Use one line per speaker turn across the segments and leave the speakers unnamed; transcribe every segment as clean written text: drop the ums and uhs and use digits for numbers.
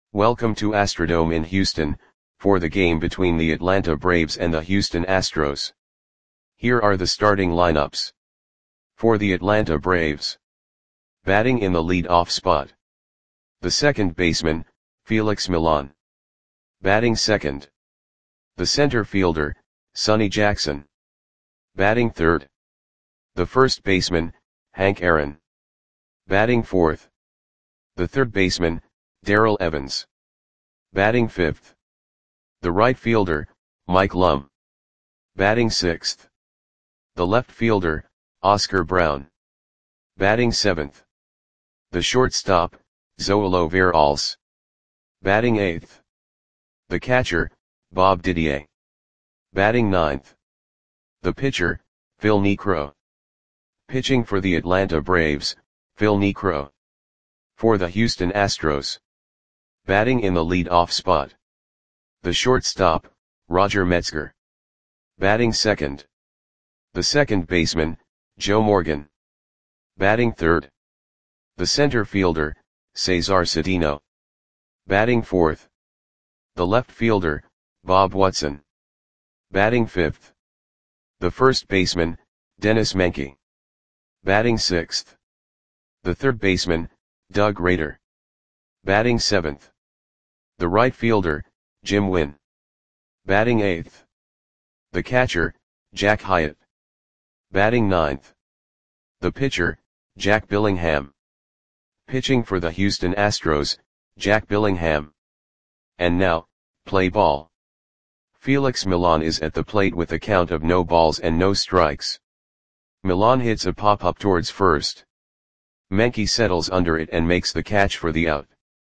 Welcome to Astrodome in Houston, for the game between the Atlanta Braves and the Houston Astros. Here are the starting lineups. For the Atlanta Braves. Batting in the lead-off spot. The second baseman, Felix Millan. Batting second. The center fielder, Sonny Jackson. Batting third. The first baseman, Hank Aaron. Batting fourth. The third baseman, Darrell Evans. Batting fifth. The right fielder, Mike Lum. Batting sixth. The left fielder, Oscar Brown. Batting seventh. The shortstop, Zoilo Veralles. Batting eighth. The catcher, Bob Didier. Batting ninth. The pitcher, Phil Niekro. Pitching for the Atlanta Braves, Phil Niekro. For the Houston Astros. Batting in the lead-off spot. The shortstop, Roger Metzger. Batting second. The second baseman, Joe Morgan. Batting third. The center fielder, Cesar Cedeno. Batting fourth. The left fielder, Bob Watson. Batting fifth. The first baseman, Dennis Menke. Batting sixth. The third baseman, Doug Rader. Batting seventh. The right fielder, Jim Wynn. Batting eighth. The catcher, Jack Hyatt. Batting ninth. The pitcher, Jack Billingham. Pitching for the Houston Astros, Jack Billingham. And now, play ball. Felix Millan is at the plate with a count of no balls and no strikes. Millan hits a pop-up towards first. Menke settles under it and makes the catch for the out.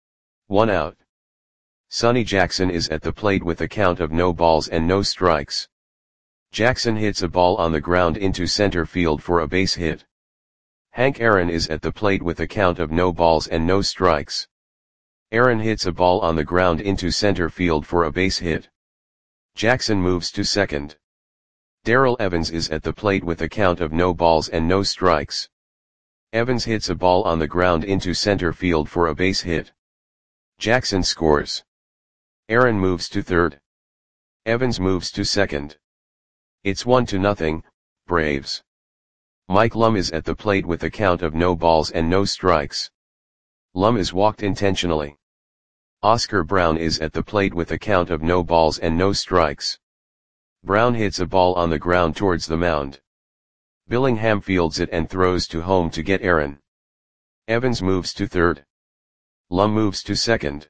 1 out. Sonny Jackson is at the plate with a count of no balls and no strikes. Jackson hits a ball on the ground into center field for a base hit. Hank Aaron is at the plate with a count of no balls and no strikes. Aaron hits a ball on the ground into center field for a base hit. Jackson moves to second. Darrell Evans is at the plate with a count of no balls and no strikes. Evans hits a ball on the ground into center field for a base hit. Jackson scores. Aaron moves to third. Evans moves to second. It's 1-0, Braves. Mike Lum is at the plate with a count of no balls and no strikes. Lum is walked intentionally. Oscar Brown is at the plate with a count of no balls and no strikes. Brown hits a ball on the ground towards the mound. Billingham fields it and throws to home to get Aaron. Evans moves to third. Lum moves to second.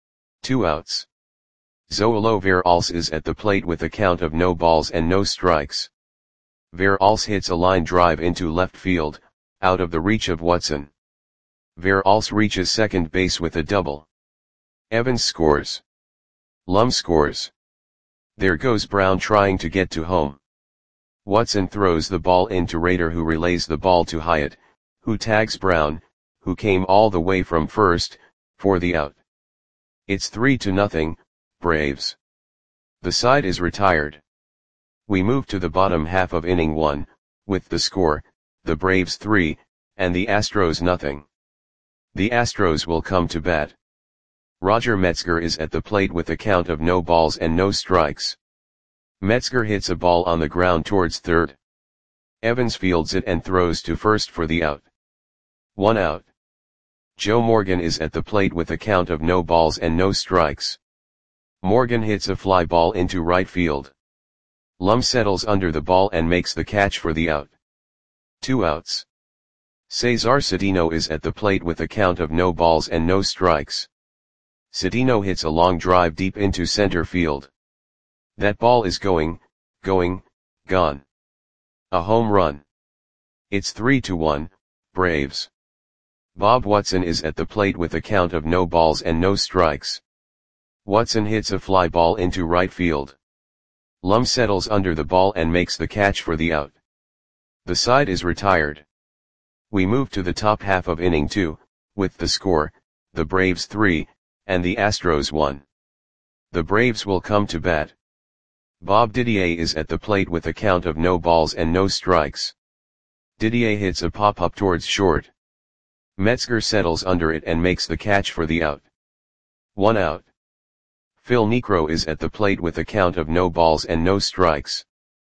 2 outs. Zoilo Veralles is at the plate with a count of no balls and no strikes. Veralles hits a line drive into left field, out of the reach of Watson. Veralles reaches second base with a double. Evans scores. Lum scores. There goes Brown trying to get to home. Watson throws the ball into Rader, who relays the ball to Hyatt, who tags Brown, who came all the way from first, for the out. It's 3-0, Braves. The side is retired. We move to the bottom half of inning 1, with the score, the Braves 3, and the Astros 0. The Astros will come to bat. Roger Metzger is at the plate with a count of no balls and no strikes. Metzger hits a ball on the ground towards third. Evans fields it and throws to first for the out. 1 out. Joe Morgan is at the plate with a count of no balls and no strikes. Morgan hits a fly ball into right field. Lum settles under the ball and makes the catch for the out. 2 outs. Cesar Cedeno is at the plate with a count of no balls and no strikes. Cedeno hits a long drive deep into center field. That ball is gone. A home run. It's 3-1, Braves. Bob Watson is at the plate with a count of no balls and no strikes. Watson hits a fly ball into right field. Lum settles under the ball and makes the catch for the out. The side is retired. We move to the top half of inning 2, with the score, the Braves 3, and the Astros 1. The Braves will come to bat. Bob Didier is at the plate with a count of no balls and no strikes. Didier hits a pop-up towards short. Metzger settles under it and makes the catch for the out. 1 out. Phil Niekro is at the plate with a count of no balls and no strikes.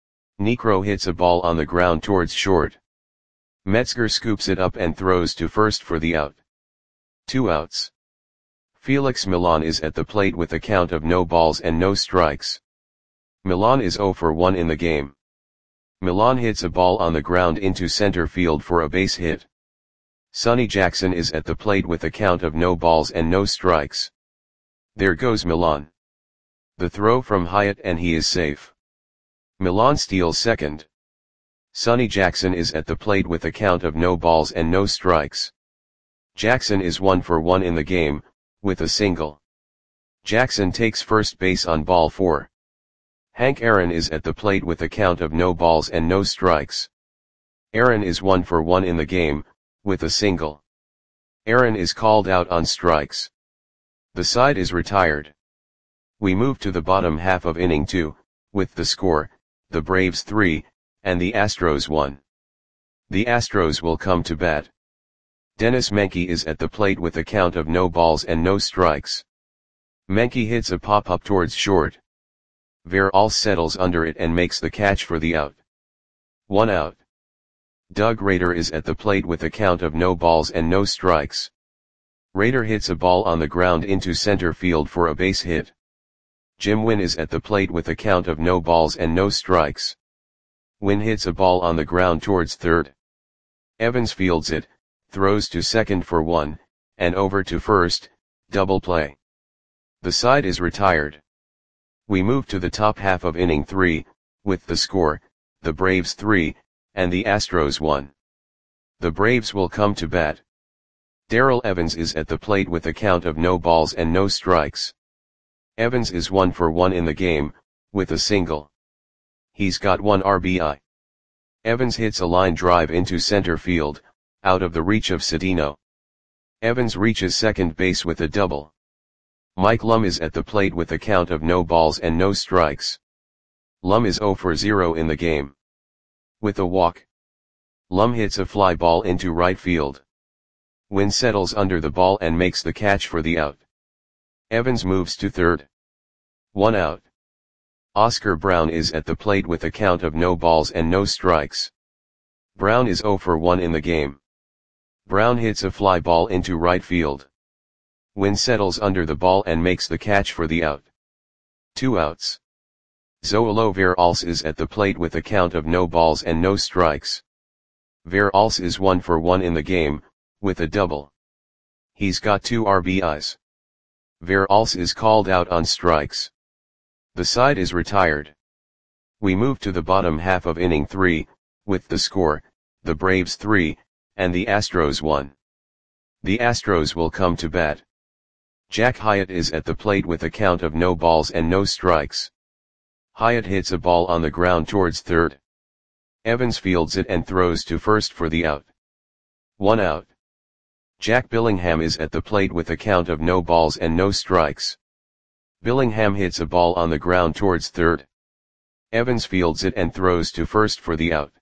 Niekro hits a ball on the ground towards short. Metzger scoops it up and throws to first for the out. 2 outs. Felix Millan is at the plate with a count of no balls and no strikes. Millan is 0 for 1 in the game. Millan hits a ball on the ground into center field for a base hit. Sonny Jackson is at the plate with a count of no balls and no strikes. There goes Millan. The throw from Hyatt and he is safe. Millan steals second. Sonny Jackson is at the plate with a count of no balls and no strikes. Jackson is 1 for 1 in the game, with a single. Jackson takes first base on ball 4. Hank Aaron is at the plate with a count of no balls and no strikes. Aaron is 1 for 1 in the game, with a single. Aaron is called out on strikes. The side is retired. We move to the bottom half of inning 2, with the score, the Braves 3, and the Astros 1. The Astros will come to bat. Dennis Menke is at the plate with a count of no balls and no strikes. Menke hits a pop-up towards short. Veralce settles under it and makes the catch for the out. 1 out. Doug Rader is at the plate with a count of no balls and no strikes. Rader hits a ball on the ground into center field for a base hit. Jim Wynn is at the plate with a count of no balls and no strikes. Wynn hits a ball on the ground towards third. Evans fields it, throws to second for 1, and over to first, double play. The side is retired. We move to the top half of inning 3, with the score, the Braves 3, and the Astros 1. The Braves will come to bat. Darrell Evans is at the plate with a count of no balls and no strikes. Evans is 1 for 1 in the game, with a single. He's got 1 RBI. Evans hits a line drive into center field, out of the reach of Cedeno. Evans reaches second base with a double. Mike Lum is at the plate with a count of no balls and no strikes. Lum is 0 for 0 in the game. With a walk. Lum hits a fly ball into right field. Wynn settles under the ball and makes the catch for the out. Evans moves to third. 1 out. Oscar Brown is at the plate with a count of no balls and no strikes. Brown is 0 for 1 in the game. Brown hits a fly ball into right field. Wynn settles under the ball and makes the catch for the out. 2 outs. Zoilo Veralce is at the plate with a count of no balls and no strikes. Veralce is 1 for 1 in the game, with a double. He's got 2 RBIs. Veralce is called out on strikes. The side is retired. We move to the bottom half of inning 3, with the score, the Braves 3, and the Astros 1. The Astros will come to bat. Jack Hyatt is at the plate with a count of no balls and no strikes. Hyatt hits a ball on the ground towards third. Evans fields it and throws to first for the out. 1 out. Jack Billingham is at the plate with a count of no balls and no strikes. Billingham hits a ball on the ground towards third. Evans fields it and throws to first for the out.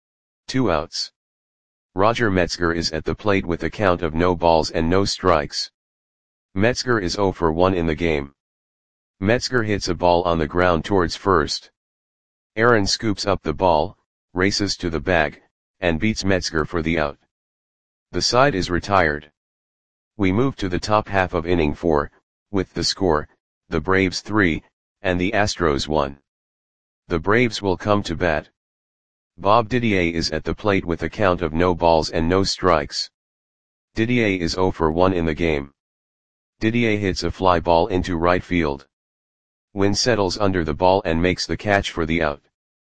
2 outs. Roger Metzger is at the plate with a count of no balls and no strikes. Metzger is 0 for 1 in the game. Metzger hits a ball on the ground towards first. Aaron scoops up the ball, races to the bag, and beats Metzger for the out. The side is retired. We move to the top half of inning 4, with the score, the Braves 3, and the Astros 1. The Braves will come to bat. Bob Didier is at the plate with a count of no balls and no strikes. Didier is 0 for 1 in the game. Didier hits a fly ball into right field. Wynn settles under the ball and makes the catch for the out.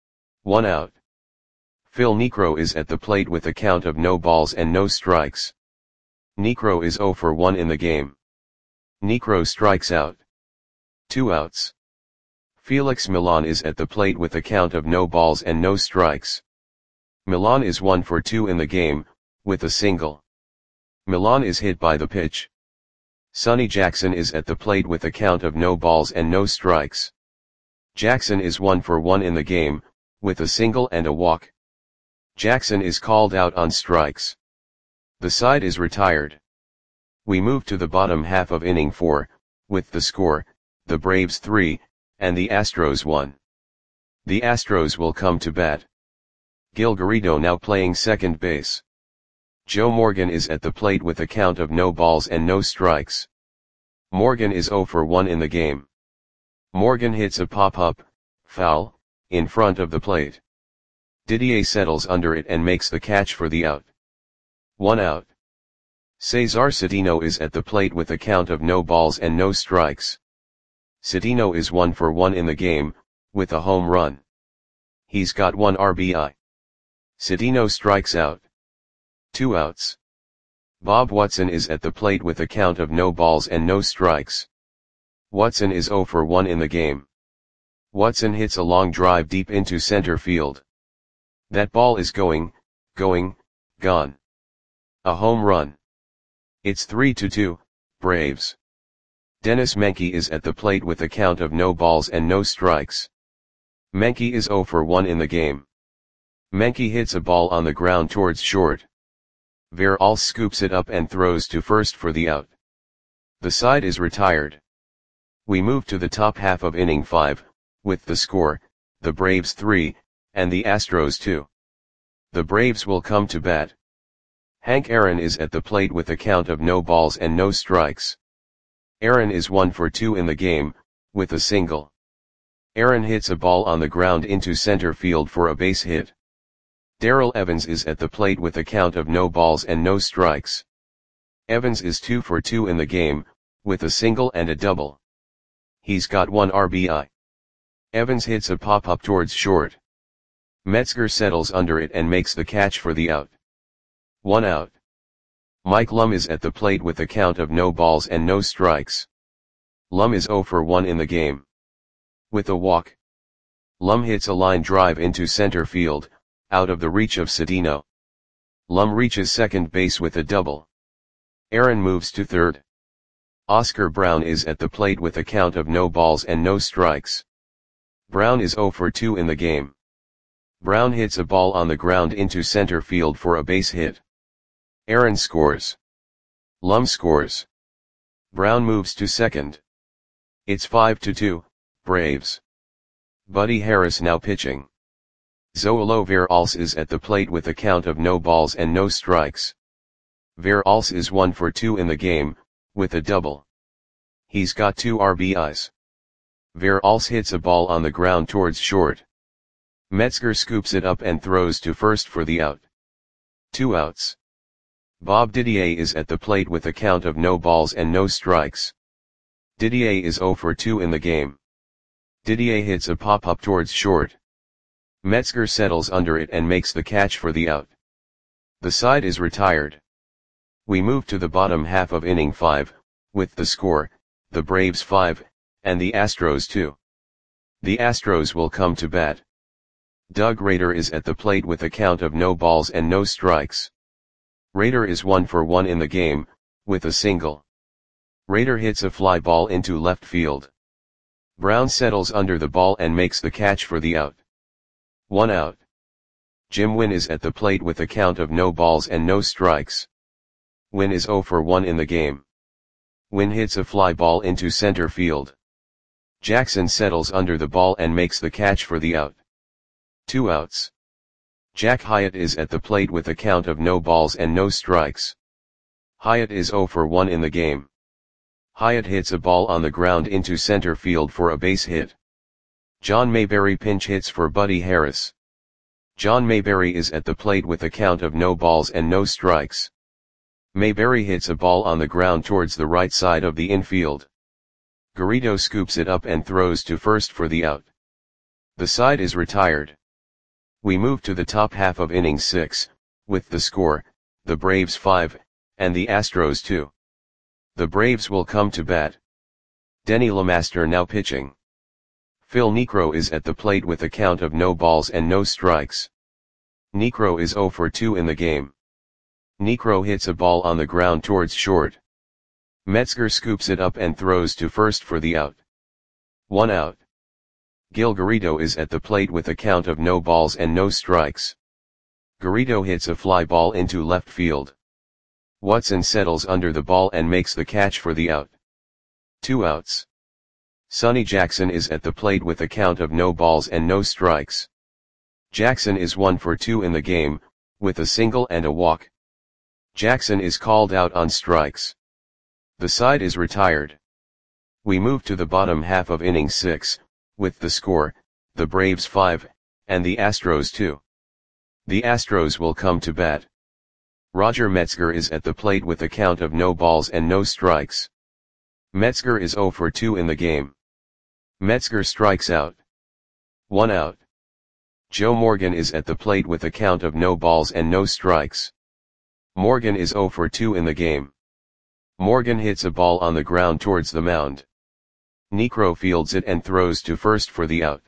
1 out. Phil Niekro is at the plate with a count of no balls and no strikes. Niekro is 0 for 1 in the game. Niekro strikes out. 2 outs. Felix Millan is at the plate with a count of no balls and no strikes. Millan is 1 for 2 in the game, with a single. Millan is hit by the pitch. Sonny Jackson is at the plate with a count of no balls and no strikes. Jackson is 1 for 1 in the game, with a single and a walk. Jackson is called out on strikes. The side is retired. We move to the bottom half of inning 4, with the score, the Braves 3, and the Astros 1. The Astros will come to bat. Gil Garrido now playing second base. Joe Morgan is at the plate with a count of no balls and no strikes. Morgan is 0 for 1 in the game. Morgan hits a pop-up, foul, in front of the plate. Didier settles under it and makes the catch for the out. 1 out. Cesar Cedeno is at the plate with a count of no balls and no strikes. Cedeno is 1 for 1 in the game, with a home run. He's got 1 RBI. Cedeno strikes out. 2 outs. Bob Watson is at the plate with a count of no balls and no strikes. Watson is 0 for 1 in the game. Watson hits a long drive deep into center field. That ball is gone. A home run. It's 3-2, Braves. Dennis Menke is at the plate with a count of no balls and no strikes. Menke is 0 for 1 in the game. Menke hits a ball on the ground towards short. Veralce scoops it up and throws to first for the out. The side is retired. We move to the top half of inning 5, with the score, the Braves 3, and the Astros 2. The Braves will come to bat. Hank Aaron is at the plate with a count of no balls and no strikes. Aaron is 1 for 2 in the game, with a single. Aaron hits a ball on the ground into center field for a base hit. Darrell Evans is at the plate with a count of no balls and no strikes. Evans is 2 for 2 in the game, with a single and a double. He's got 1 RBI. Evans hits a pop-up towards short. Metzger settles under it and makes the catch for the out. 1 out. Mike Lum is at the plate with a count of no balls and no strikes. Lum is 0 for 1 in the game. With a walk. Lum hits a line drive into center field, out of the reach of Cedeno. Lum reaches second base with a double. Aaron moves to third. Oscar Brown is at the plate with a count of no balls and no strikes. Brown is 0 for 2 in the game. Brown hits a ball on the ground into center field for a base hit. Aaron scores. Lum scores. Brown moves to second. It's 5-2, Braves. Buddy Harris now pitching. Zoilo Veralce is at the plate with a count of no balls and no strikes. Veralce is 1 for 2 in the game, with a double. He's got 2 RBIs. Veralce hits a ball on the ground towards short. Metzger scoops it up and throws to first for the out. 2 outs. Bob Didier is at the plate with a count of no balls and no strikes. Didier is 0 for 2 in the game. Didier hits a pop-up towards short. Metzger settles under it and makes the catch for the out. The side is retired. We move to the bottom half of inning 5, with the score, the Braves 5, and the Astros 2. The Astros will come to bat. Doug Rader is at the plate with a count of no balls and no strikes. Rader is 1 for 1 in the game, with a single. Rader hits a fly ball into left field. Brown settles under the ball and makes the catch for the out. 1 out. Jim Wynn is at the plate with a count of no balls and no strikes. Wynn is 0 for 1 in the game. Wynn hits a fly ball into center field. Jackson settles under the ball and makes the catch for the out. 2 outs. Jack Hyatt is at the plate with a count of no balls and no strikes. Hyatt is 0 for 1 in the game. Hyatt hits a ball on the ground into center field for a base hit. John Mayberry pinch hits for Buddy Harris. John Mayberry is at the plate with a count of no balls and no strikes. Mayberry hits a ball on the ground towards the right side of the infield. Garrido scoops it up and throws to first for the out. The side is retired. We move to the top half of inning 6, with the score, the Braves 5, and the Astros 2. The Braves will come to bat. Denny LeMaster now pitching. Phil Niekro is at the plate with a count of no balls and no strikes. Niekro is 0 for 2 in the game. Niekro hits a ball on the ground towards short. Metzger scoops it up and throws to first for the out. 1 out. Gil Garrido is at the plate with a count of no balls and no strikes. Garrido hits a fly ball into left field. Watson settles under the ball and makes the catch for the out. 2 outs. Sonny Jackson is at the plate with a count of no balls and no strikes. Jackson is 1 for 2 in the game, with a single and a walk. Jackson is called out on strikes. The side is retired. We move to the bottom half of inning 6, with the score, the Braves 5, and the Astros 2. The Astros will come to bat. Roger Metzger is at the plate with a count of no balls and no strikes. Metzger is 0 for 2 in the game. Metzger strikes out. 1 out. Joe Morgan is at the plate with a count of no balls and no strikes. Morgan is 0 for 2 in the game. Morgan hits a ball on the ground towards the mound. Niekro fields it and throws to first for the out.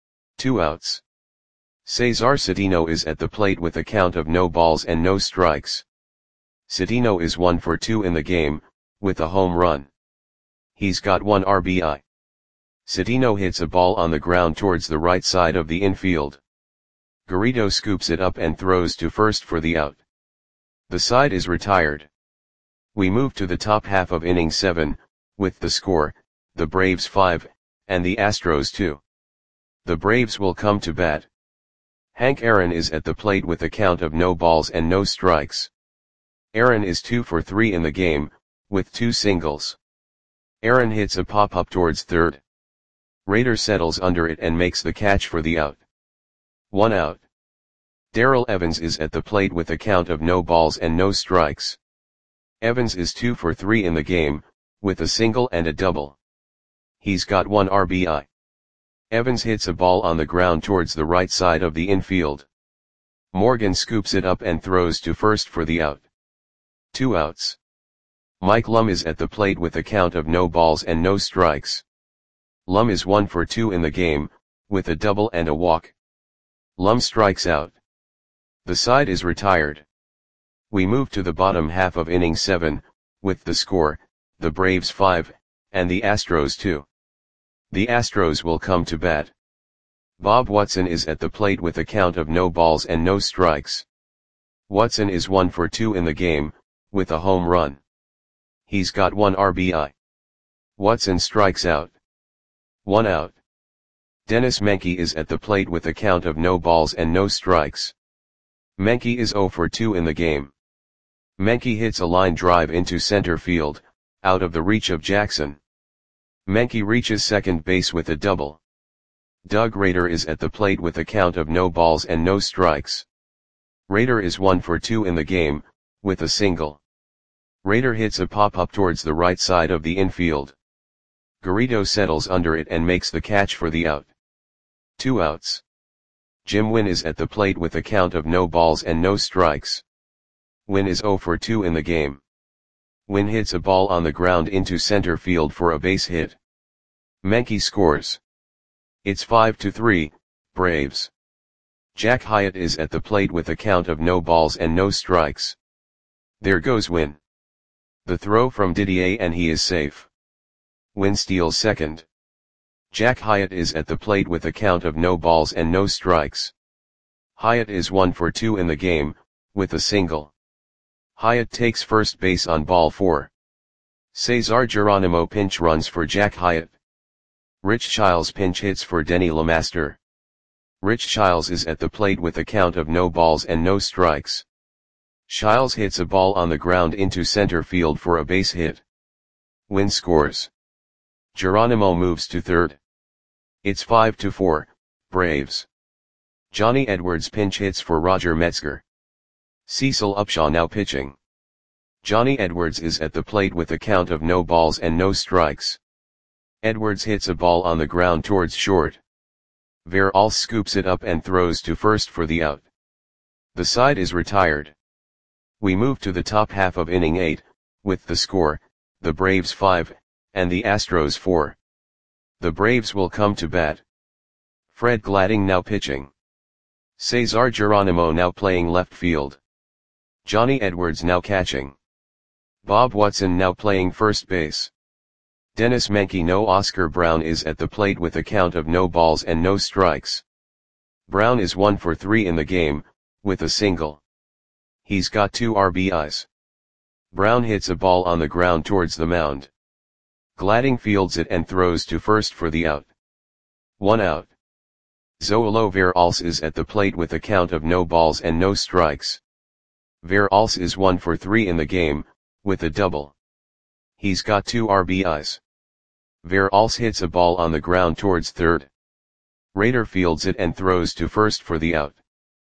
2 outs. Cesar Cedeno is at the plate with a count of no balls and no strikes. Cedeno is 1 for 2 in the game, with a home run. He's got 1 RBI. Cedeno hits a ball on the ground towards the right side of the infield. Garrido scoops it up and throws to first for the out. The side is retired. We move to the top half of inning 7, with the score, the Braves 5, and the Astros 2. The Braves will come to bat. Hank Aaron is at the plate with a count of no balls and no strikes. Aaron is 2 for 3 in the game, with 2 singles. Aaron hits a pop-up towards third. Rader settles under it and makes the catch for the out. 1 out. Darrell Evans is at the plate with a count of no balls and no strikes. Evans is 2 for 3 in the game, with a single and a double. He's got 1 RBI. Evans hits a ball on the ground towards the right side of the infield. Morgan scoops it up and throws to first for the out. 2 outs. Mike Lum is at the plate with a count of no balls and no strikes. Lum is 1 for 2 in the game, with a double and a walk. Lum strikes out. The side is retired. We move to the bottom half of inning 7, with the score, the Braves 5, and the Astros 2. The Astros will come to bat. Bob Watson is at the plate with a count of no balls and no strikes. Watson is 1 for 2 in the game, with a home run. He's got 1 RBI. Watson strikes out. 1 out. Dennis Menke is at the plate with a count of no balls and no strikes. Menke is 0 for 2 in the game. Menke hits a line drive into center field, out of the reach of Jackson. Menke reaches second base with a double. Doug Rader is at the plate with a count of no balls and no strikes. Rader is 1 for 2 in the game, with a single. Rader hits a pop-up towards the right side of the infield. Garrido settles under it and makes the catch for the out. 2 outs. Jim Wynn is at the plate with a count of no balls and no strikes. Wynn is 0 for 2 in the game. Wynn hits a ball on the ground into center field for a base hit. Menke scores. It's 5-3, Braves. Jack Hyatt is at the plate with a count of no balls and no strikes. There goes Wynn. The throw from Didier and he is safe. Wynn steals second. Jack Hyatt is at the plate with a count of no balls and no strikes. Hyatt is 1 for 2 in the game, with a single. Hyatt takes first base on ball 4. Cesar Geronimo pinch runs for Jack Hyatt. Rich Childs pinch hits for Denny LeMaster. Rich Childs is at the plate with a count of no balls and no strikes. Childs hits a ball on the ground into center field for a base hit. Wynn scores. Geronimo moves to third. It's 5-4, Braves. Johnny Edwards pinch hits for Roger Metzger. Cecil Upshaw now pitching. Johnny Edwards is at the plate with a count of no balls and no strikes. Edwards hits a ball on the ground towards short. Veralls scoops it up and throws to first for the out. The side is retired. We move to the top half of inning 8, with the score, the Braves 5, and the Astros 4. The Braves will come to bat. Fred Gladding now pitching. Cesar Geronimo now playing left field. Johnny Edwards now catching. Bob Watson now playing first base. Dennis Menke no Oscar Brown is at the plate with a count of no balls and no strikes. Brown is 1 for 3 in the game, with a single. He's got 2 RBIs. Brown hits a ball on the ground towards the mound. Gladding fields it and throws to first for the out. 1 out. Zoilo Veralce is at the plate with a count of no balls and no strikes. Veralce is 1 for 3 in the game, with a double. He's got 2 RBIs. Veralce hits a ball on the ground towards third. Raider fields it and throws to first for the out.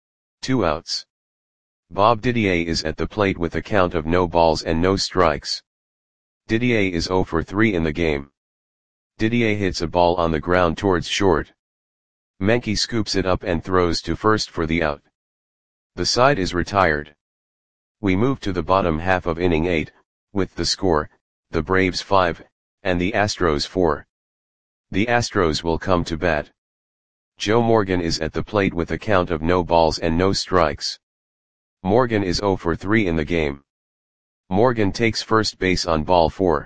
2 outs. Bob Didier is at the plate with a count of no balls and no strikes. Didier is 0 for 3 in the game. Didier hits a ball on the ground towards short. Menke scoops it up and throws to first for the out. The side is retired. We move to the bottom half of inning 8, with the score, the Braves 5, and the Astros 4. The Astros will come to bat. Joe Morgan is at the plate with a count of no balls and no strikes. Morgan is 0 for 3 in the game. Morgan takes first base on ball 4.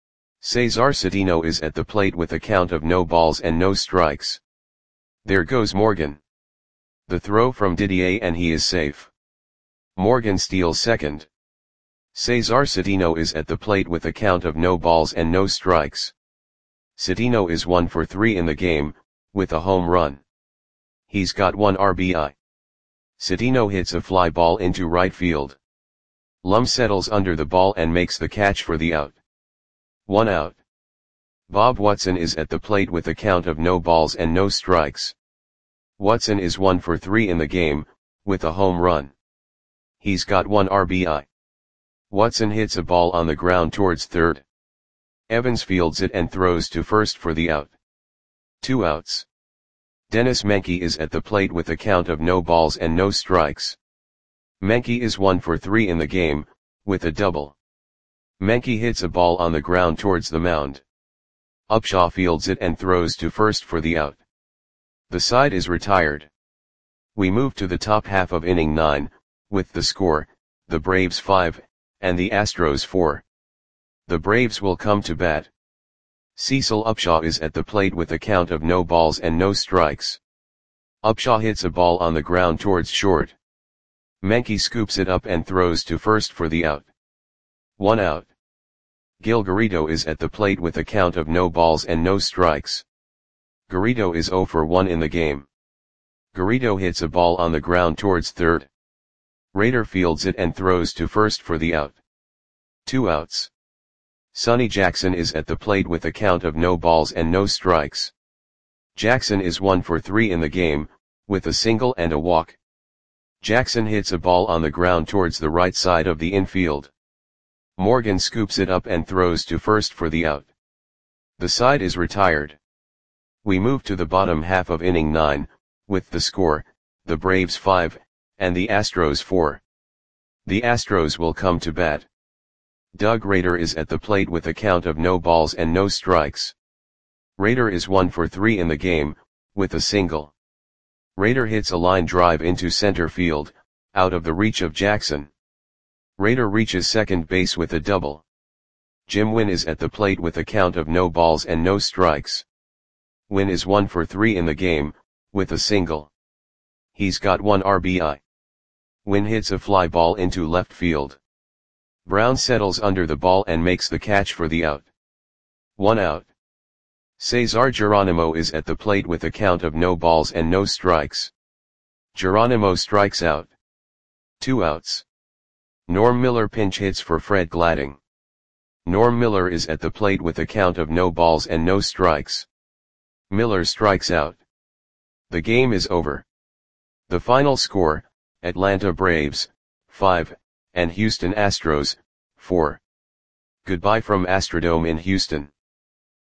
Cesar Cedeno is at the plate with a count of no balls and no strikes. There goes Morgan. The throw from Didier and he is safe. Morgan steals second. Cesar Cedeno is at the plate with a count of no balls and no strikes. Cedeno is 1 for 3 in the game, with a home run. He's got 1 RBI. Cedeno hits a fly ball into right field. Lum settles under the ball and makes the catch for the out. 1 out. Bob Watson is at the plate with a count of no balls and no strikes. Watson is 1 for 3 in the game, with a home run. He's got 1 RBI. Watson hits a ball on the ground towards third. Evans fields it and throws to first for the out. 2 outs. Dennis Menke is at the plate with a count of no balls and no strikes. Menke is 1 for 3 in the game, with a double. Menke hits a ball on the ground towards the mound. Upshaw fields it and throws to first for the out. The side is retired. We move to the top half of inning 9, with the score, the Braves 5, and the Astros 4. The Braves will come to bat. Cecil Upshaw is at the plate with a count of no balls and no strikes. Upshaw hits a ball on the ground towards short. Menke scoops it up and throws to first for the out. 1 out. Gil Garrido is at the plate with a count of no balls and no strikes. Garrido is 0 for 1 in the game. Garrido hits a ball on the ground towards third. Raider fields it and throws to first for the out. 2 outs. Sonny Jackson is at the plate with a count of no balls and no strikes. Jackson is 1 for 3 in the game, with a single and a walk. Jackson hits a ball on the ground towards the right side of the infield. Morgan scoops it up and throws to first for the out. The side is retired. We move to the bottom half of inning 9, with the score, the Braves 5, and the Astros 4. The Astros will come to bat. Doug Rader is at the plate with a count of no balls and no strikes. Rader is 1 for 3 in the game, with a single. Rader hits a line drive into center field, out of the reach of Jackson. Rader reaches second base with a double. Jim Wynn is at the plate with a count of no balls and no strikes. Wynn is 1 for 3 in the game, with a single. He's got 1 RBI. Wynn hits a fly ball into left field. Brown settles under the ball and makes the catch for the out. 1 out. Cesar Geronimo is at the plate with a count of no balls and no strikes. Geronimo strikes out. 2 outs. Norm Miller pinch hits for Fred Gladding. Norm Miller is at the plate with a count of no balls and no strikes. Miller strikes out. The game is over. The final score, Atlanta Braves, 5, and Houston Astros, 4. Goodbye from Astrodome in Houston.